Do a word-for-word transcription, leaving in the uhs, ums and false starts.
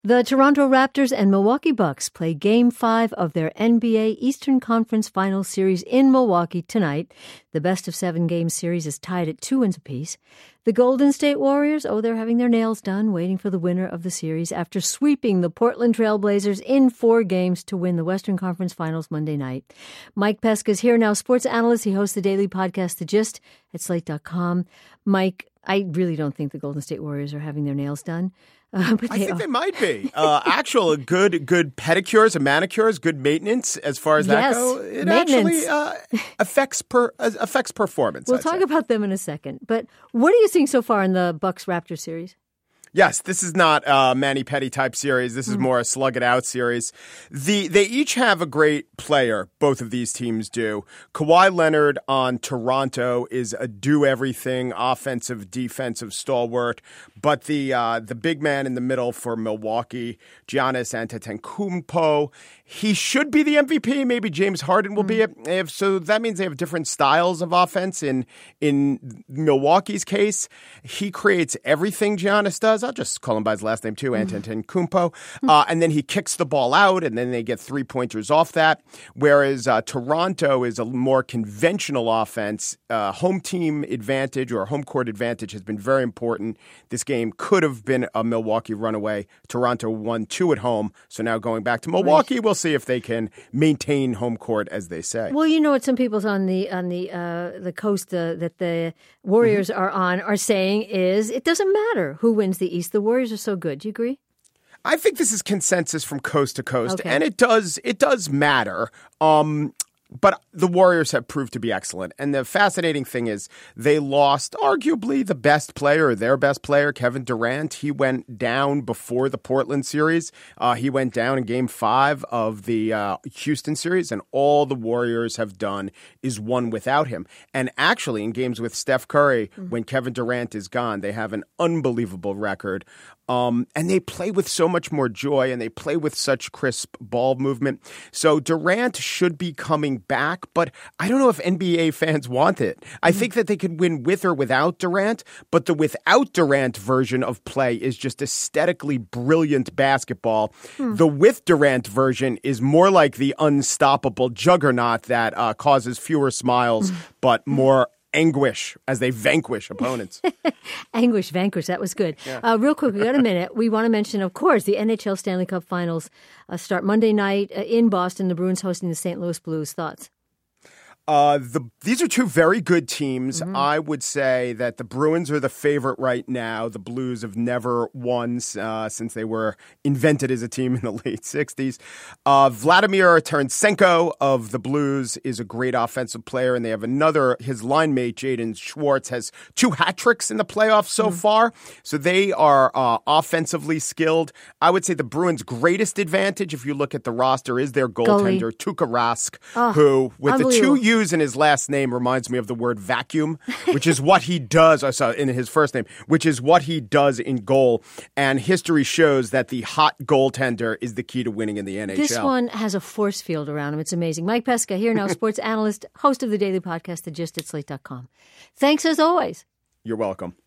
The Toronto Raptors and Milwaukee Bucks play Game five of their N B A Eastern Conference Finals series in Milwaukee tonight. The best-of-seven-game series is tied at two wins apiece. The Golden State Warriors, oh, they're having their nails done, waiting for the winner of the series after sweeping the Portland Trail Blazers in four games to win the Western Conference Finals Monday night. Mike Pesca is here now, sports analyst. He hosts the daily podcast, The Gist, at slate dot com. Mike, I really don't think the Golden State Warriors are having their nails done. Uh, but I think are. they might be. Uh, actual good good pedicures and manicures, good maintenance as far as yes, that goes. It maintenance. actually uh, affects per uh, affects performance. We'll I'd talk say. about them in a second. But what are you seeing so far in the Bucks-Raptors series? Yes, this is not a mani-pedi type series. This is Mm. more a slug-it-out series. The They each have a great player, both of these teams do. Kawhi Leonard on Toronto is a do-everything, offensive, defensive stalwart. But the uh, the big man in the middle for Milwaukee, Giannis Antetokounmpo, he should be the M V P. Maybe James Harden will Mm. be it. They have- So that means they have different styles of offense. In, in Milwaukee's case, he creates everything Giannis does. I'll just call him by his last name too, Antetokounmpo. Uh, and then he kicks the ball out, and then they get three-pointers off that. Whereas uh, Toronto is a more conventional offense. Uh, home team advantage or home court advantage has been very important. This game could have been a Milwaukee runaway. Toronto won two at home. So now going back to Milwaukee, Right. we'll see if they can maintain home court, as they say. Well, you know what some people on the on the uh, the coast uh, that the Warriors Mm-hmm. are on are saying is it doesn't matter who wins the East. The Warriors are so good. Do you agree? I think this is consensus from coast to coast, Okay. and it does it does matter. Um, but the Warriors have proved to be excellent. And the fascinating thing is they lost arguably the best player, or their best player, Kevin Durant. He went down before the Portland series. Uh, he went down in game five of the uh, Houston series, and all the Warriors have done is won without him. And actually, in games with Steph Curry, mm-hmm. when Kevin Durant is gone, they have an unbelievable record. Um, and they play with so much more joy, and they play with such crisp ball movement. So Durant should be coming back, but I don't know if N B A fans want it. I mm-hmm. think that they could win with or without Durant, but the without Durant version of play is just aesthetically brilliant basketball. Mm. The with Durant version is more like the unstoppable juggernaut that uh, causes fewer smiles, mm. but more anguish as they vanquish opponents. Anguish, vanquish. That was good. Yeah. Uh, real quick, we got a minute. We want to mention, of course, the N H L Stanley Cup Finals uh, start Monday night uh, in Boston. The Bruins hosting the Saint Louis Blues. Thoughts? Uh, the these are two very good teams. Mm-hmm. I would say that the Bruins are the favorite right now. The Blues have never won uh, since they were invented as a team in the late sixties. Uh, Vladimir Tarasenko of the Blues is a great offensive player, and they have another, his line mate, Jaden Schwartz, has two hat tricks in the playoffs so mm-hmm. far. So they are uh, offensively skilled. I would say the Bruins' greatest advantage, if you look at the roster, is their goaltender, Tuukka Rask, oh, who, with the two U's in his last name, reminds me of the word vacuum, which is what he does. I saw in his first name, which is what he does in goal. And history shows that the hot goaltender is the key to winning in the N H L. This one has a force field around him. It's amazing. Mike Pesca here now, sports analyst, host of the daily podcast, The Gist at slate dot com. Thanks as always. You're welcome.